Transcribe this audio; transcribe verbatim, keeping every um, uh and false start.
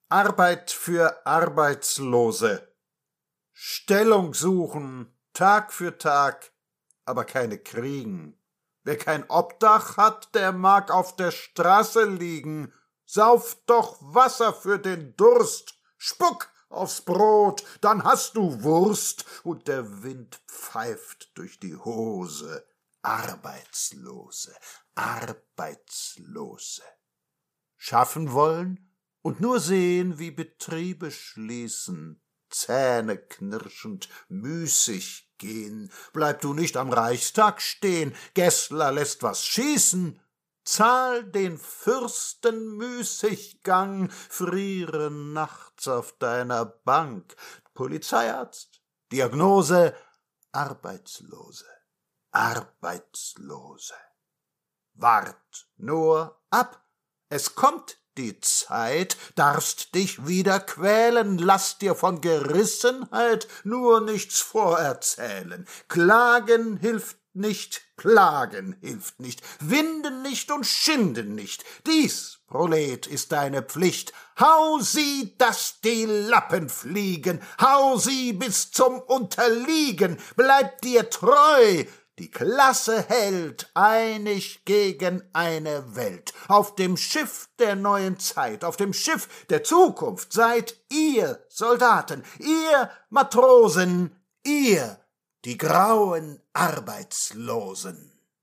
Arbeit für Arbeitslose. Stellung suchen, Tag für Tag, aber keine kriegen. Wer kein Obdach hat, der mag auf der Straße liegen. Sauf doch Wasser für den Durst, spuck aufs Brot, dann hast du Wurst, und der Wind pfeift durch die Hose. Arbeitslose, Arbeitslose. Schaffen wollen und nur sehen, wie Betriebe schließen, Zähne knirschend, müßig gehen. Bleib du nicht am Reichstag stehen, Gessler lässt was schießen. Zahl den Fürsten Müßiggang, friere nachts auf deiner Bank. Polizeiarzt, Diagnose, Arbeitslose, Arbeitslose. Wart nur ab, es kommt die Zeit, darfst dich wieder quälen, lass dir von Gerissenheit nur nichts vorerzählen. Klagen hilft nicht, plagen hilft nicht, winden nicht und schinden nicht. Dies, Prolet, ist deine Pflicht. Hau sie, dass die Lappen fliegen, hau sie bis zum Unterliegen, bleib dir treu. Die Klasse hält, einig gegen eine Welt. Auf dem Schiff der neuen Zeit, auf dem Schiff der Zukunft seid ihr Soldaten, ihr Matrosen, ihr, die grauen Arbeitslosen.